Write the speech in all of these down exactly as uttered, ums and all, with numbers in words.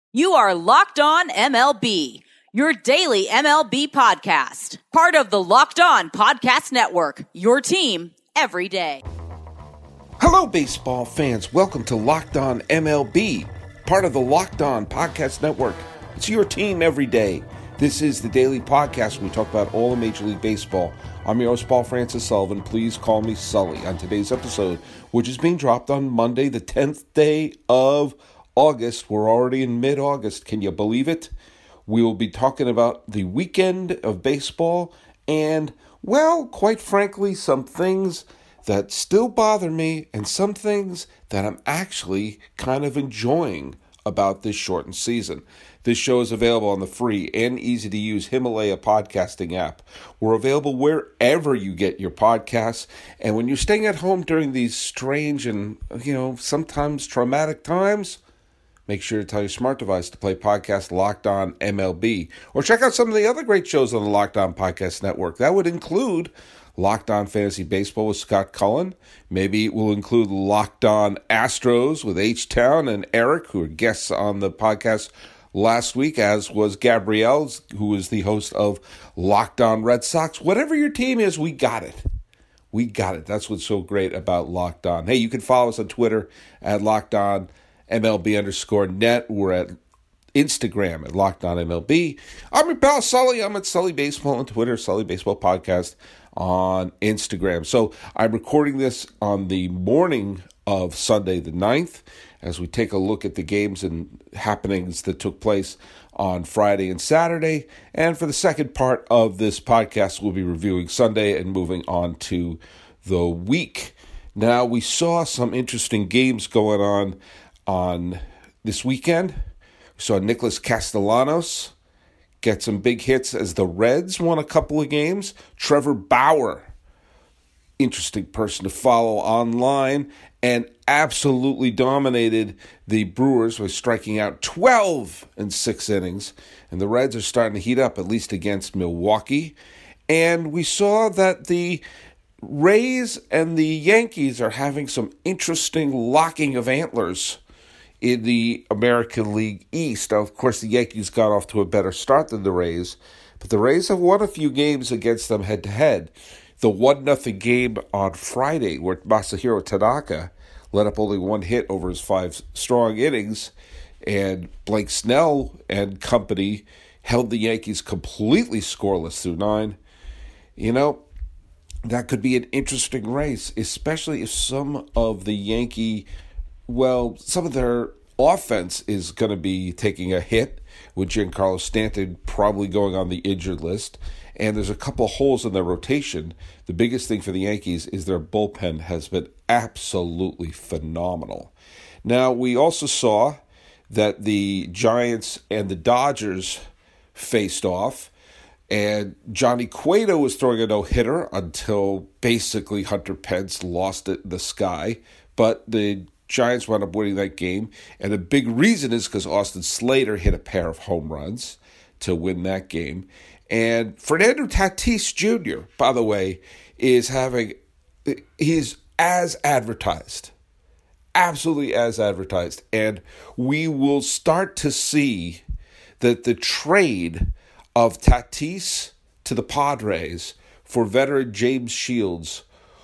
You are Locked On M L B, your daily M L B podcast. Part of the Locked On Podcast Network, your team every day. Hello, baseball fans. Welcome to Locked On M L B, part of the Locked On Podcast Network. It's your team every day. This is the daily podcast where we talk about all of Major League Baseball. I'm your host, Paul Francis Sullivan. Please call me Sully. On today's episode, which is being dropped on Monday, the tenth day of August. We're already in mid-August. Can you believe it? We will be talking about the weekend of baseball and, well, quite frankly, some things that still bother me and some things that I'm actually kind of enjoying about this shortened season. This show is available on the free and easy-to-use Himalaya podcasting app. We're available wherever you get your podcasts. And when you're staying at home during these strange and, you know, sometimes traumatic times, make sure to tell your smart device to play podcast Locked On M L B. Or check out some of the other great shows on the Locked On Podcast Network. That would include Locked On Fantasy Baseball with Scott Cullen. Maybe it will include Locked On Astros with H-Town and Eric, who are guests on the podcast last week, as was Gabrielle, who is the host of Locked On Red Sox. Whatever your team is, we got it. We got it. That's what's so great about Locked On. Hey, you can follow us on Twitter at Locked On M L B underscore net. We're at Instagram at Locked On M L B. I'm your pal Sully. I'm at Sully Baseball on Twitter, Sully Baseball Podcast on Instagram. So I'm recording this on the morning of Sunday the ninth as we take a look at the games and happenings that took place on Friday and Saturday. And for the second part of this podcast, we'll be reviewing Sunday and moving on to the week. Now, we saw some interesting games going on on this weekend. We saw Nicholas Castellanos get some big hits as the Reds won a couple of games. Trevor Bauer, interesting person to follow online, and absolutely dominated the Brewers by striking out twelve in six innings. And the Reds are starting to heat up, at least against Milwaukee. And we saw that the Rays and the Yankees are having some interesting locking of antlers in the American League East. Now, of course, the Yankees got off to a better start than the Rays, but the Rays have won a few games against them head-to-head. The one nothing game on Friday, where Masahiro Tanaka let up only one hit over his five strong innings, and Blake Snell and company held the Yankees completely scoreless through nine. You know, that could be an interesting race, especially if some of the Yankee Well, some of their offense is going to be taking a hit, with Giancarlo Stanton probably going on the injured list. And there's a couple holes in their rotation. The biggest thing for the Yankees is their bullpen has been absolutely phenomenal. Now, we also saw that the Giants and the Dodgers faced off. And Johnny Cueto was throwing a no-hitter until basically Hunter Pence lost it in the sky. But the Giants wound up winning that game, and the big reason is because Austin Slater hit a pair of home runs to win that game. And Fernando Tatis Junior, by the way, is having, he's as advertised, absolutely as advertised. And we will start to see that the trade of Tatis to the Padres for veteran James Shields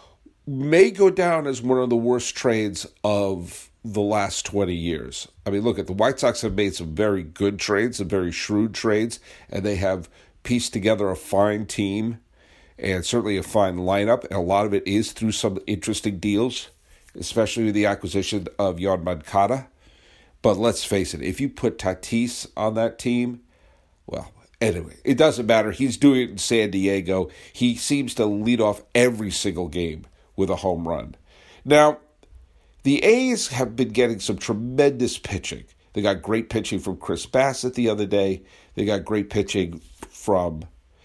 may go down as one of the worst trades of the last twenty years. I mean, look, at the White Sox have made some very good trades, some very shrewd trades, and they have pieced together a fine team and certainly a fine lineup, and a lot of it is through some interesting deals, especially with the acquisition of Yoan Moncada. But let's face it, if you put Tatis on that team, well, anyway, it doesn't matter. He's doing it in San Diego. He seems to lead off every single game with a home run. Now, the A's have been getting some tremendous pitching. They got great pitching from Chris Bassett the other day. They got great pitching from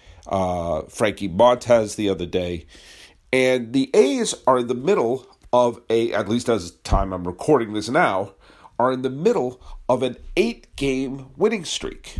uh, Frankie Montas the other day. And the A's are in the middle of a, at least as the time I'm recording this now, are in the middle of an eight-game winning streak.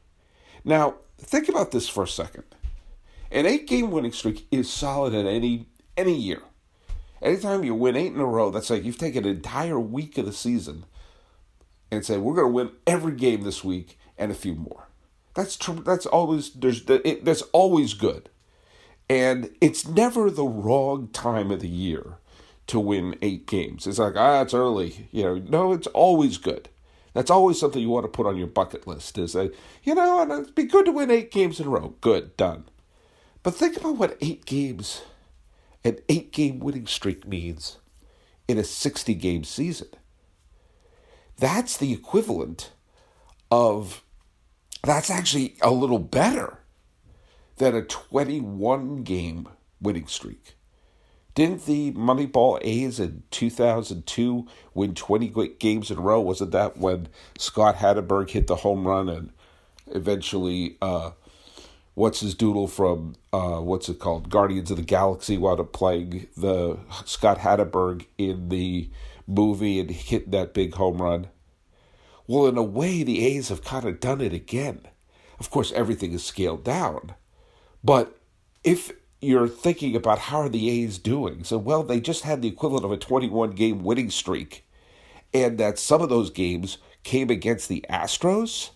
Now, think about this for a second. An eight-game winning streak is solid in any any year. Anytime you win eight in a row, that's like you've taken an entire week of the season, and say, we're going to win every game this week and a few more. That's true. That's always, there's, it, that's always good. And it's never the wrong time of the year to win eight games. It's like, ah, it's early. You know, no, it's always good. That's always something you want to put on your bucket list is, a, you know, and it'd be good to win eight games in a row. Good, done. But think about what eight games, an eight-game winning streak means in a sixty-game season. That's the equivalent of, that's actually a little better than a twenty-one game winning streak. Didn't the Moneyball A's in two thousand two win twenty games in a row? Wasn't that when Scott Hatteberg hit the home run and eventually, uh, what's his doodle from, uh, what's it called, Guardians of the Galaxy wound up playing the Scott Hatteberg in the movie and hit that big home run? Well, in a way, the A's have kind of done it again. Of course, everything is scaled down. But if you're thinking about how are the A's doing, so, well, they just had the equivalent of a twenty-one game winning streak, and that some of those games came against the Astros,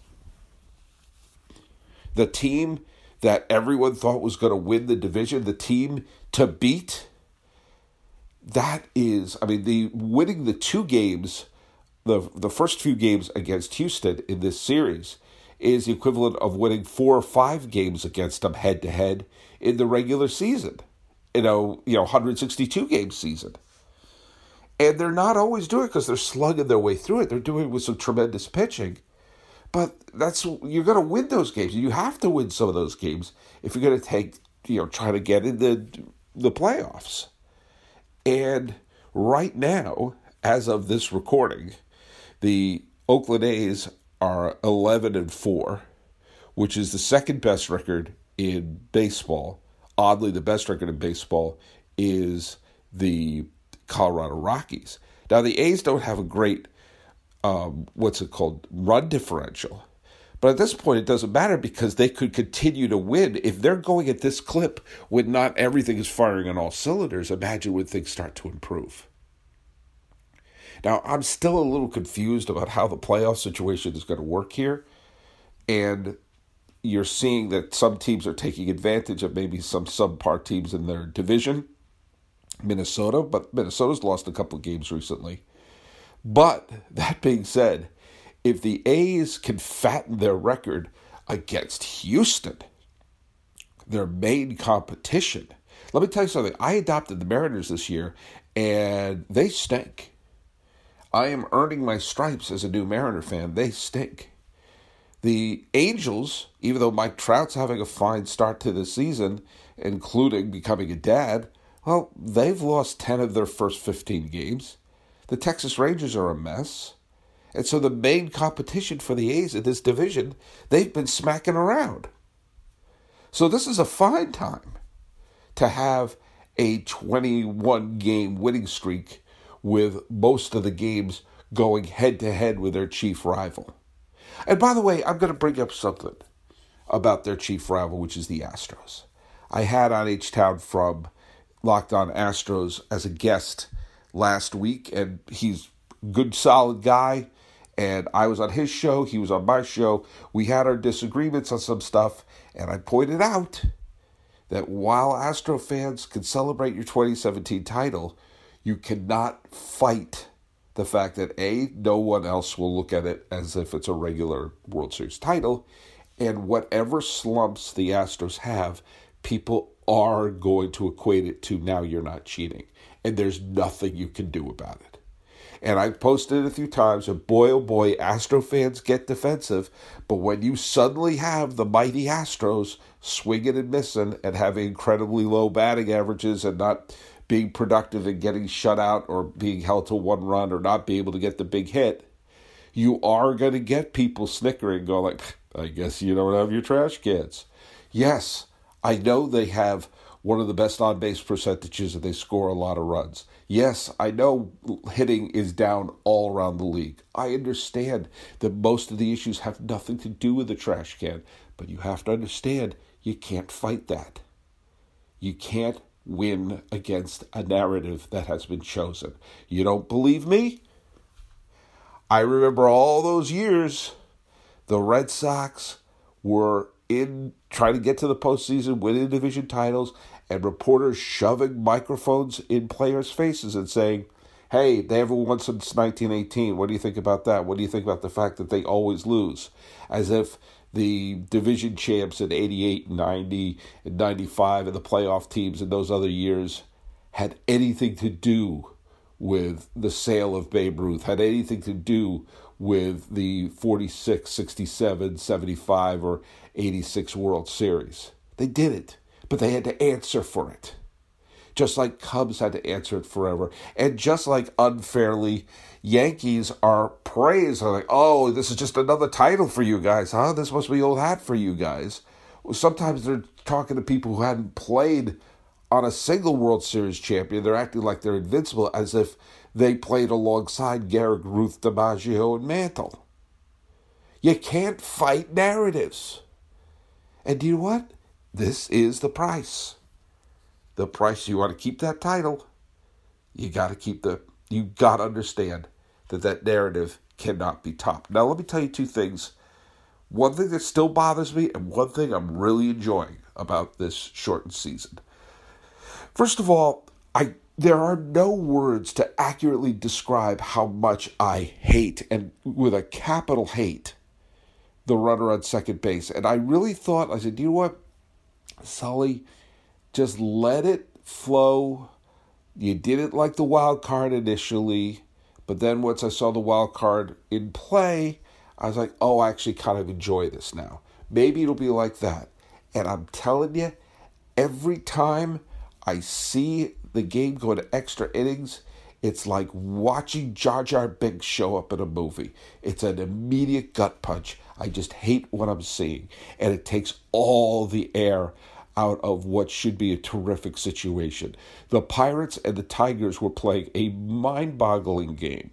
the team that everyone thought was going to win the division, the team to beat. That is, I mean, the winning the two games, the the first few games against Houston in this series is the equivalent of winning four or five games against them head-to-head in the regular season, you know, you know, one hundred sixty-two game season. And they're not always doing it because they're slugging their way through it. They're doing it with some tremendous pitching. But that's, you're going to win those games. You have to win some of those games if you're going to take, you know, try to get in the, the playoffs. And right now, as of this recording, the Oakland A's are eleven and four, which is the second best record in baseball. Oddly, the best record in baseball is the Colorado Rockies. Now, the A's don't have a great, um, what's it called, run differential. But at this point, it doesn't matter because they could continue to win. If they're going at this clip when not everything is firing on all cylinders, imagine when things start to improve. Now, I'm still a little confused about how the playoff situation is going to work here. And you're seeing that some teams are taking advantage of maybe some subpar teams in their division. Minnesota, but Minnesota's lost a couple of games recently. But that being said, if the A's can fatten their record against Houston, their main competition, let me tell you something. I adopted the Mariners this year, and they stink. I am earning my stripes as a new Mariner fan. They stink. The Angels, even though Mike Trout's having a fine start to the season, including becoming a dad, well, they've lost ten of their first fifteen games. The Texas Rangers are a mess. And so the main competition for the A's in this division, they've been smacking around. So this is a fine time to have a twenty-one game winning streak with most of the games going head-to-head with their chief rival. And by the way, I'm going to bring up something about their chief rival, which is the Astros. I had on H-Town from Locked On Astros as a guest last week, and he's a good, solid guy, and I was on his show, he was on my show. We had our disagreements on some stuff, and I pointed out that while Astro fans can celebrate your twenty seventeen title, you cannot fight the fact that, A, no one else will look at it as if it's a regular World Series title, and whatever slumps the Astros have, people are going to equate it to now you're not cheating, and there's nothing you can do about it. And I posted it a few times, and boy, oh boy, Astro fans get defensive, but when you suddenly have the mighty Astros swinging and missing and having incredibly low batting averages and not being productive and getting shut out or being held to one run or not being able to get the big hit, you are going to get people snickering, going like, I guess you don't have your trash cans. Yes, I know they have one of the best on-base percentages and they score a lot of runs. Yes, I know hitting is down all around the league. I understand that most of the issues have nothing to do with the trash can, but you have to understand you can't fight that. You can't win against a narrative that has been chosen. You don't believe me? I remember all those years, the Red Sox were in trying to get to the postseason, winning division titles, and reporters shoving microphones in players' faces and saying, hey, they haven't won since nineteen eighteen. What do you think about that? What do you think about the fact that they always lose? As if the division champs in eighty-eight, ninety, and ninety-five, and the playoff teams in those other years had anything to do with the sale of Babe Ruth, had anything to do with the forty-six, sixty-seven, seventy-five, or eighty-six World Series. They didn't, but they had to answer for it. Just like Cubs had to answer it forever. And just like unfairly, Yankees are praised. They're like, oh, this is just another title for you guys, huh? This must be old hat for you guys. Well, sometimes they're talking to people who hadn't played on a single World Series champion. They're acting like they're invincible as if they played alongside Gehrig, Ruth, DiMaggio, and Mantle. You can't fight narratives. And do you know what? This is the price. The price. You want to keep that title, you got to keep the, you got to understand that that narrative cannot be topped. Now, let me tell you two things. One thing that still bothers me and one thing I'm really enjoying about this shortened season. First of all, I there are no words to accurately describe how much I hate, and with a capital hate, the runner on second base. And I really thought, I said, you know what, Sully, just let it flow. You didn't like the wild card initially, but then once I saw the wild card in play, I was like, oh, I actually kind of enjoy this now. Maybe it'll be like that. And I'm telling you, every time I see the game go to extra innings, it's like watching Jar Jar Binks show up in a movie. It's an immediate gut punch. I just hate what I'm seeing. And it takes all the air out of what should be a terrific situation. The Pirates and the Tigers were playing a mind-boggling game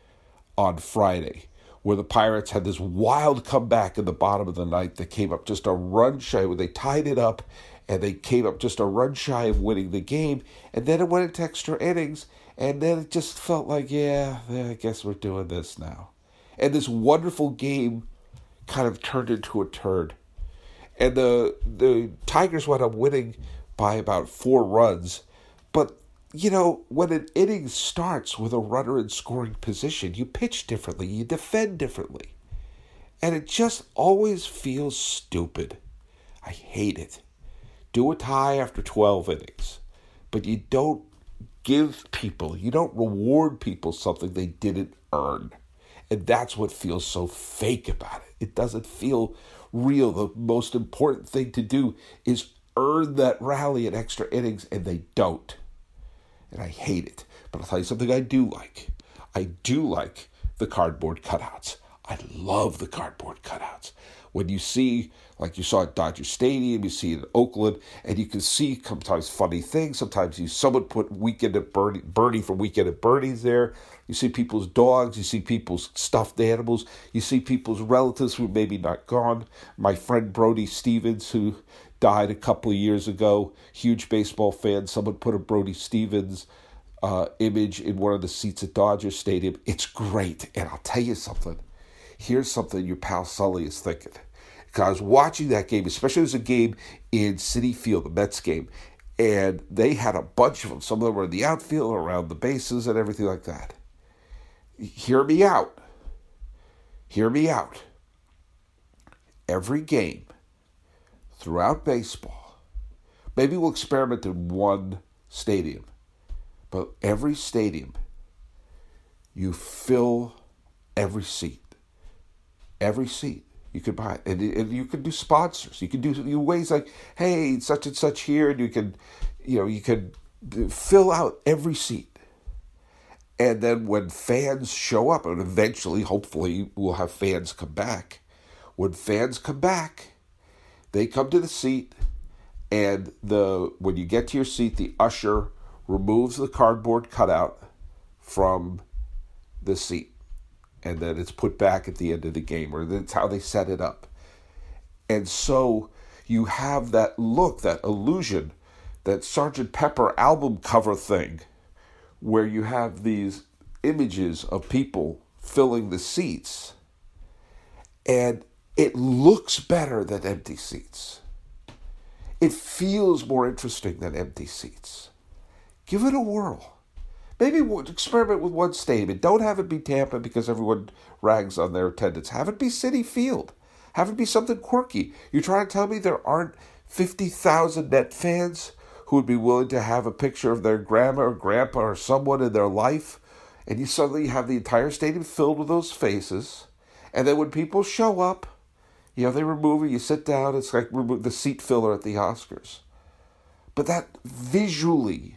on Friday, where the Pirates had this wild comeback in the bottom of the ninth that came up just a run shy, where they tied it up, and they came up just a run shy of winning the game, and then it went into extra innings, and then it just felt like, yeah, I guess we're doing this now. And this wonderful game kind of turned into a turd. And the the Tigers wound up winning by about four runs. But, you know, when an inning starts with a runner in scoring position, you pitch differently, you defend differently. And it just always feels stupid. I hate it. Do a tie after twelve innings. But you don't give people, you don't reward people something they didn't earn. And that's what feels so fake about it. It doesn't feel real. The most important thing to do is earn that rally in extra innings, and they don't. And I hate it. But I'll tell you something I do like. I do like the cardboard cutouts. I love the cardboard cutouts. When you see, like you saw at Dodger Stadium, you see it in Oakland, and you can see sometimes funny things. Sometimes you someone put Weekend at Bernie, Bernie from Weekend at Bernie's there. You see people's dogs. You see people's stuffed animals. You see people's relatives who may be not gone. My friend Brody Stevens, who died a couple of years ago, huge baseball fan. Someone put a Brody Stevens uh, image in one of the seats at Dodger Stadium. It's great. And I'll tell you something. Here's something your pal Sully is thinking. Because I was watching that game, especially it was a game in Citi Field, the Mets game, and they had a bunch of them. Some of them were in the outfield, around the bases, and everything like that. Hear me out. Hear me out. Every game throughout baseball, maybe we'll experiment in one stadium, but every stadium, you fill every seat. Every seat you could buy it. And, and you could do sponsors. You could do, do ways like, hey, such and such here, and you can, you know, you could fill out every seat. And then when fans show up, and eventually, hopefully, we'll have fans come back. When fans come back, they come to the seat, and the when you get to your seat, the usher removes the cardboard cutout from the seat. And then it's put back at the end of the game, or that's how they set it up. And so you have that look, that illusion, that Sergeant Pepper album cover thing, where you have these images of people filling the seats, and it looks better than empty seats. It feels more interesting than empty seats. Give it a whirl. Maybe experiment with one stadium. Don't have it be Tampa because everyone rags on their attendance. Have it be Citi Field. Have it be something quirky. You're trying to tell me there aren't fifty thousand Net fans who would be willing to have a picture of their grandma or grandpa or someone in their life, and you suddenly have the entire stadium filled with those faces, and then when people show up, you know, they remove it, you sit down, it's like remove the seat filler at the Oscars. But that visually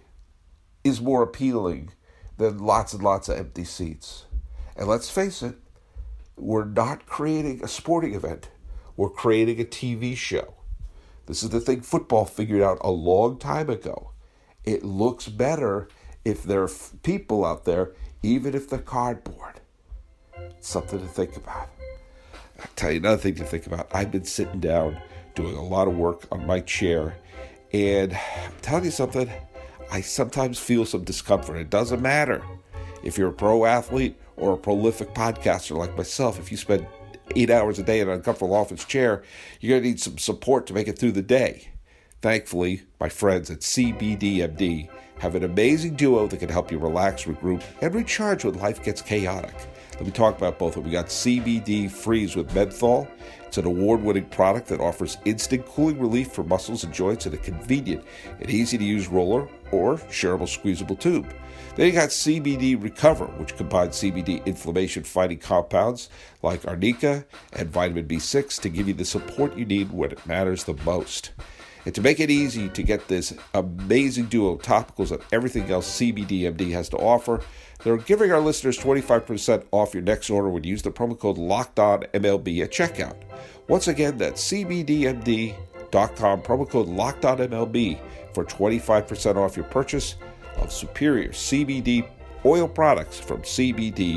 is more appealing than lots and lots of empty seats. And let's face it, we're not creating a sporting event. We're creating a T V show. This is the thing football figured out a long time ago. It looks better if there are people out there, even if they're cardboard. It's something to think about. I'll tell you another thing to think about. I've been sitting down doing a lot of work on my chair, and I'm telling you something, I sometimes feel some discomfort. It doesn't matter if you're a pro athlete or a prolific podcaster like myself. If you spend eight hours a day in an uncomfortable office chair, you're going to need some support to make it through the day. Thankfully, my friends at C B D M D have an amazing duo that can help you relax, regroup, and recharge when life gets chaotic. Let me talk about both of them. We got C B D Freeze with menthol. It's an award-winning product that offers instant cooling relief for muscles and joints in a convenient and easy-to-use roller or shareable squeezable tube. Then you got C B D Recover, which combines C B D inflammation-fighting compounds like arnica and vitamin B six to give you the support you need when it matters the most. And to make it easy to get this amazing duo of topicals and everything else C B D M D has to offer, they're giving our listeners twenty-five percent off your next order when you use the promo code LOCKEDONMLB at checkout. Once again, that's C B D M D dot com, promo code LOCKEDONMLB for twenty-five percent off your purchase of superior C B D oil products from C B D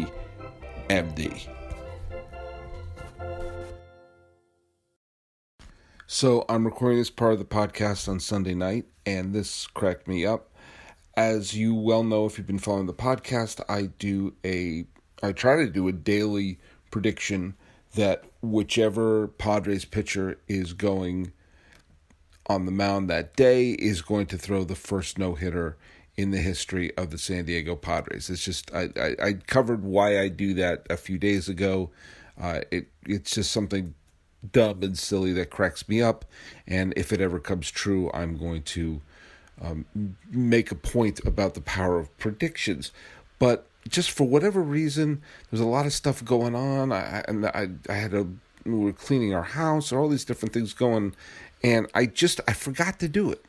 M D. So I'm recording this part of the podcast on Sunday night, and this cracked me up. As you well know, if you've been following the podcast, I do a, I try to do a daily prediction that whichever Padres pitcher is going on the mound that day is going to throw the first no-hitter in the history of the San Diego Padres. It's just, I, I, I covered why I do that a few days ago. Uh, it it's just something dumb and silly that cracks me up, and if it ever comes true, I'm going to um, make a point about the power of predictions. But just for whatever reason, there's a lot of stuff going on. I and I I had a we were cleaning our house, all these different things going, and I just I forgot to do it.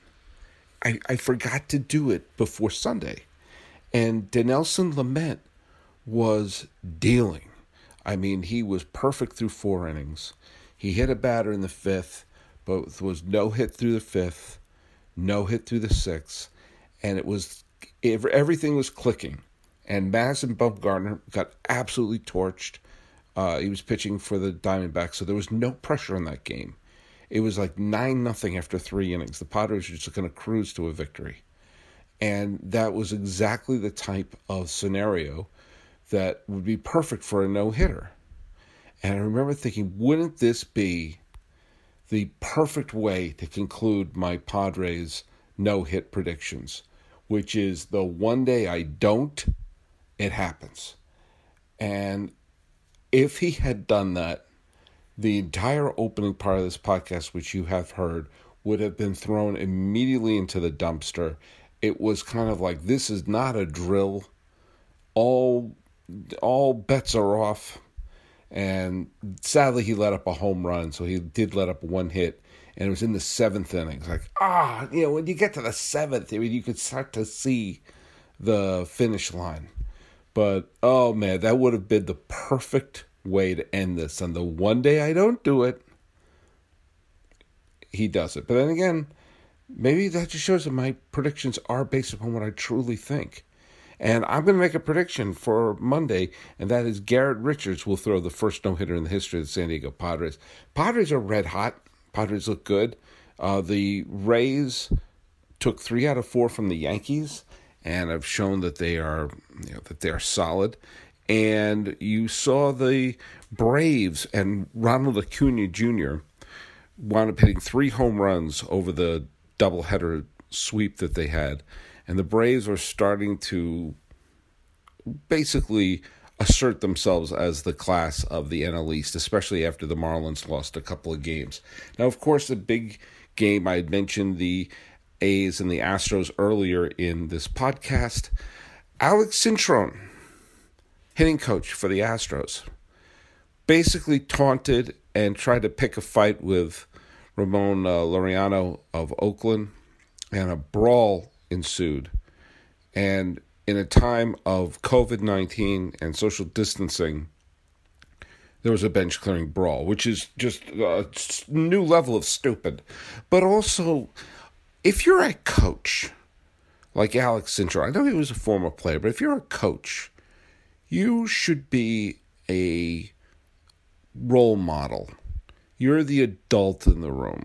I I forgot to do it before Sunday, and Dinelson Lamet was dealing. I mean, he was perfect through four innings. He hit a batter in the fifth, but was no hit through the fifth, no hit through the sixth, and it was everything was clicking. And Madison Bumgarner got absolutely torched. Uh, he was pitching for the Diamondbacks, so there was no pressure on that game. It was like nine nothing after three innings. The Padres were just going to cruise to a victory. And that was exactly the type of scenario that would be perfect for a no-hitter. And I remember thinking, wouldn't this be the perfect way to conclude my Padres no-hit predictions, which is the one day I don't, it happens. And if he had done that, the entire opening part of this podcast, which you have heard, would have been thrown immediately into the dumpster. It was kind of like, this is not a drill. All, all bets are off. And sadly, he let up a home run, so he did let up one hit, and it was in the seventh inning. It's like, ah, you know, when you get to the seventh, I mean, you could start to see the finish line. But, oh, man, that would have been the perfect way to end this. And the one day I don't do it, he does it. But then again, maybe that just shows that my predictions are based upon what I truly think. And I'm going to make a prediction for Monday, and that is Garrett Richards will throw the first no-hitter in the history of the San Diego Padres. Padres are red hot. Padres look good. Uh, the Rays took three out of four from the Yankees, and have shown that they are, you know, that they are solid. And you saw the Braves and Ronald Acuna Junior wound up hitting three home runs over the doubleheader sweep that they had. And the Braves were starting to basically assert themselves as the class of the N L East, especially after the Marlins lost a couple of games. Now, of course, the big game, I had mentioned the A's and the Astros earlier in this podcast. Alex Cintron, hitting coach for the Astros, basically taunted and tried to pick a fight with Ramon uh, Laureano of Oakland, and a brawl ensued. And in a time of covid nineteen and social distancing, there was a bench-clearing brawl, which is just a new level of stupid. But also, if you're a coach like Alex Cintron, I know he was a former player, but if you're a coach, you should be a role model. You're the adult in the room.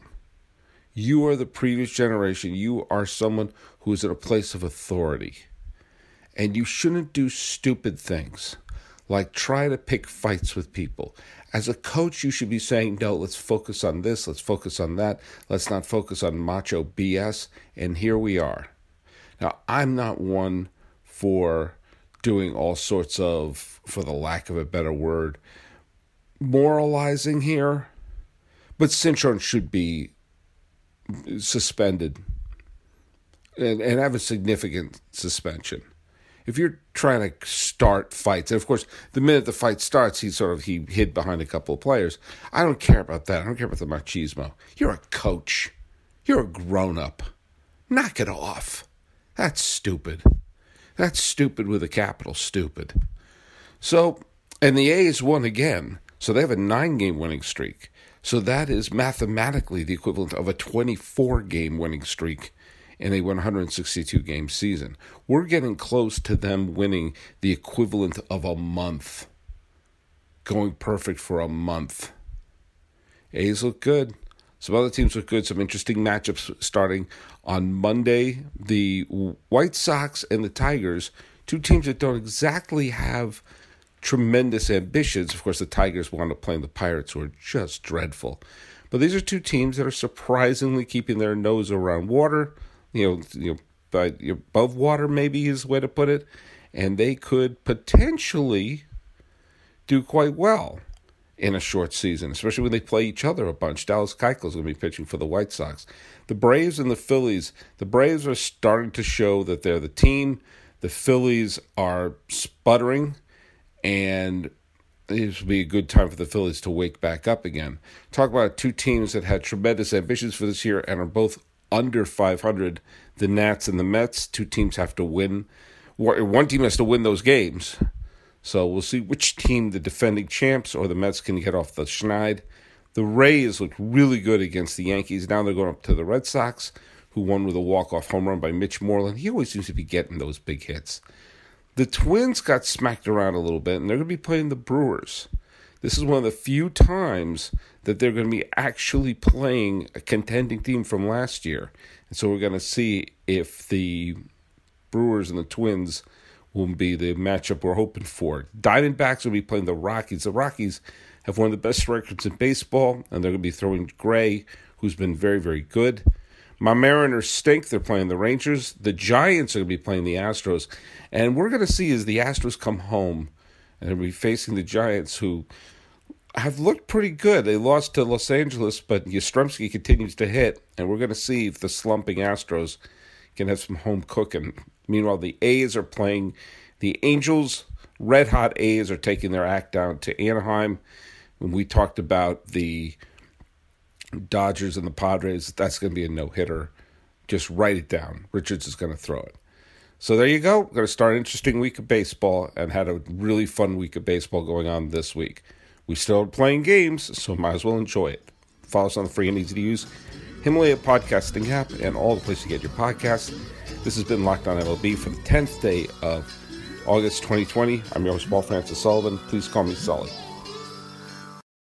You are the previous generation. You are someone who is at a place of authority. And you shouldn't do stupid things like try to pick fights with people. As a coach, you should be saying, no, let's focus on this, let's focus on that, let's not focus on macho B S, and here we are. Now, I'm not one for doing all sorts of, for the lack of a better word, moralizing here, but Cintron should be suspended and, and have a significant suspension. If you're trying to start fights, and of course, the minute the fight starts, he sort of he hid behind a couple of players. I don't care about that. I don't care about the machismo. You're a coach. You're a grown-up. Knock it off. That's stupid. That's stupid with a capital stupid. So, and the A's won again. So they have a nine-game winning streak. So that is mathematically the equivalent of a twenty-four game winning streak in a one hundred sixty-two game season. We're getting close to them winning the equivalent of a month. Going perfect for a month. A's look good. Some other teams look good. Some interesting matchups starting on Monday. The White Sox and the Tigers, two teams that don't exactly have tremendous ambitions. Of course, the Tigers wound up playing the Pirates, who are just dreadful. But these are two teams that are surprisingly keeping their nose around water. You know, you know, by, above water maybe is the way to put it, and they could potentially do quite well in a short season, especially when they play each other a bunch. Dallas Keuchel is going to be pitching for the White Sox. The Braves and the Phillies, the Braves are starting to show that they're the team. The Phillies are sputtering, and this would be a good time for the Phillies to wake back up again. Talk about two teams that had tremendous ambitions for this year and are both under five hundred, the Nats and the Mets. Two teams have to win. One team has to win those games. So we'll see which team, the defending champs or the Mets, can get off the schneid. The Rays looked really good against the Yankees. Now they're going up to the Red Sox, who won with a walk-off home run by Mitch Moreland. He always seems to be getting those big hits. The Twins got smacked around a little bit, and they're going to be playing the Brewers. This is one of the few times that they're going to be actually playing a contending team from last year. And so we're going to see if the Brewers and the Twins will be the matchup we're hoping for. Diamondbacks will be playing the Rockies. The Rockies have one of the best records in baseball, and they're going to be throwing Gray, who's been very, very good. My Mariners stink. They're playing the Rangers. The Giants are going to be playing the Astros. And we're going to see as the Astros come home, and they'll be facing the Giants, who have looked pretty good. They lost to Los Angeles, but Yastrzemski continues to hit, and we're going to see if the slumping Astros can have some home cooking. Meanwhile, the A's are playing the Angels. Red-hot A's are taking their act down to Anaheim. When we talked about the Dodgers and the Padres, that's going to be a no-hitter. Just write it down. Richards is going to throw it. So there you go. We're going to start an interesting week of baseball, and had a really fun week of baseball going on this week. We still are playing games, so might as well enjoy it. Follow us on the free and easy-to-use Himalaya podcasting app and all the places to get your podcasts. This has been Locked On M L B for the tenth day of August twenty twenty. I'm your host, Paul Francis Sullivan. Please call me Sully.